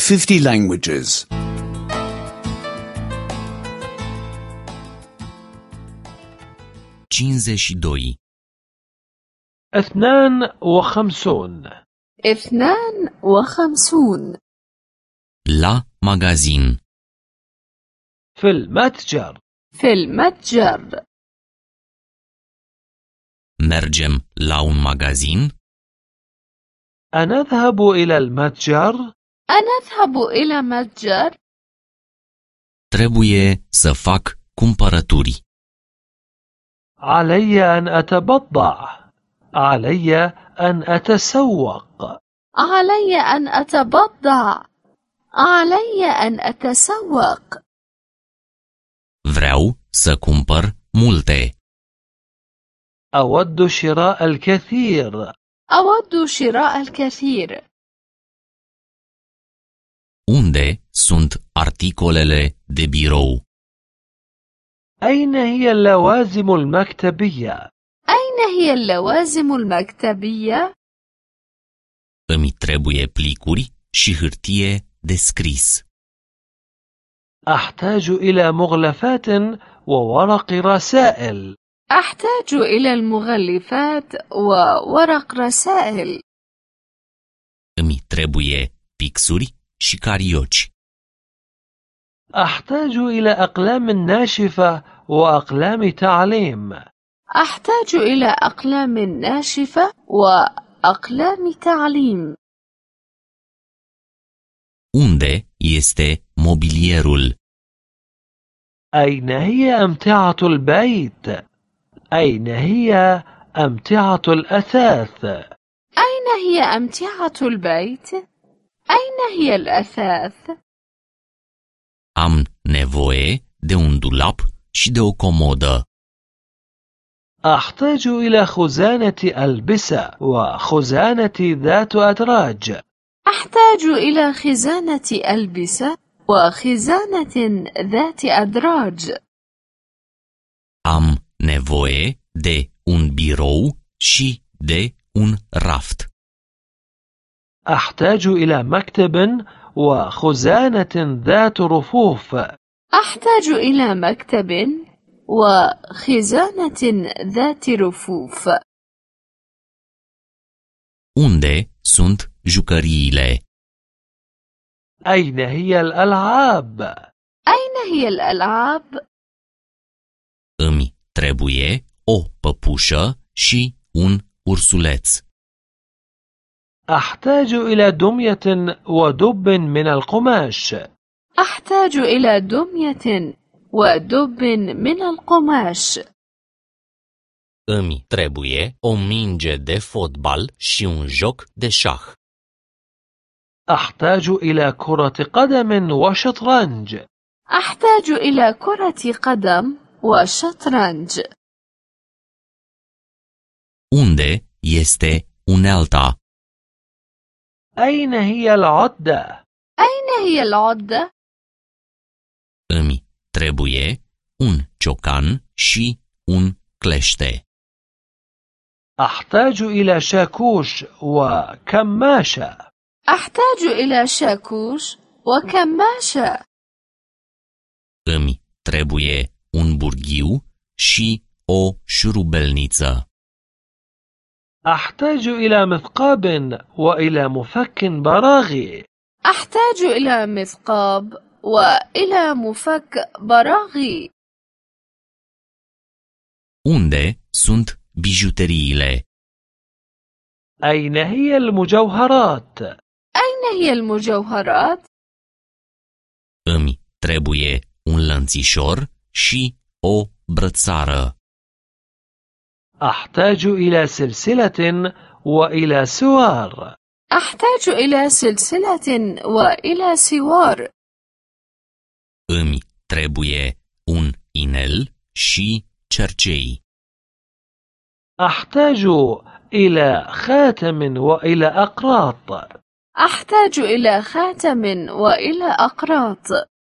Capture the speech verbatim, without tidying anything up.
fifty languages. cincizeci și doi. اثنان وخمسون. اثنان وخمسون. La magazin. في المتجر. في المتجر. Mergem la un magazin? أنذهب إلى المتجر؟ أنذهب إلى متجر؟ Trebuie să fac cumpărături. علي أن أتبضع. علي أن أتسوق. علي أن أتبضع. علي أن أتسوق. Vreau să cumpăr multe. أود شراء الكثير. أود شراء الكثير. Unde sunt articolele de birou? أين هي اللوازم المكتبية؟ أين هي اللوازم المكتبية؟ Îmi trebuie plicuri și hârtie de scris. أحتاج إلى مغلفات وورق رسائل. أحتاج إلى المغلفات وورق رسائل. Îmi trebuie pixuri și carioci. أحتاج إلى أقلام ناشفة وأقلام تعليم. أحتاج إلى أقلام ناشفة وأقلام تعليم. Unde este mobilierul? أين هي أمتعة البيت؟ أين هي أمتعة الأثاث؟ أين هي أمتعة البيت؟ أين هي الأثاث؟ Am nevoie de un dulap și de o comodă. أحتاج إلى خزانة ألبسة وخزانة ذات أدراج. أحتاج إلى خزانة ألبسة وخزانة ذات أدراج. Am nevoie de un birou și de un raft. أحتاج إلى مكتب وخزانة ذات رفوف. أحتاج إلى مكتب وخزانة ذات رفوف. Unde sunt jucăriile? أين هي الألعاب؟ أين هي الألعاب؟ Îmi trebuie o păpușă și un ursuleț. أحتاج إلى دمية ودب من القماش. أحتاج إلى دمية ودب من القماش. Îmi trebuie o minge de fotbal și un joc de șah. أحتاج إلى كرة قدم وشطرنج. أحتاج إلى كرة قدم وشطرنج. Unde este unealta? أين هي العدة؟ أين هي العدة؟ Îmi trebuie un ciocan și un clește. أحتاج إلى شاكوش وكماشة. أحتاج إلى شاكوش وكماشة. Îmi trebuie un burghiu și o șurubelniță. أحتاج إلى مثقاب وإلى مفك براغي. أحتاج إلى مثقاب وإلى مفك براغي. Unde sunt bijuteriile? أين هي المجوهرات؟ أين هي المجوهرات؟ Îmi trebuie un lănțișor și o brățară. أحتاج إلى سلسلة وإلى سوار. أحتاج إلى سلسلة وإلى سوار. Îmi trebuie un inel și cercei. أحتاج إلى خاتم وإلى أقراط. أحتاج إلى خاتم وإلى أقراط.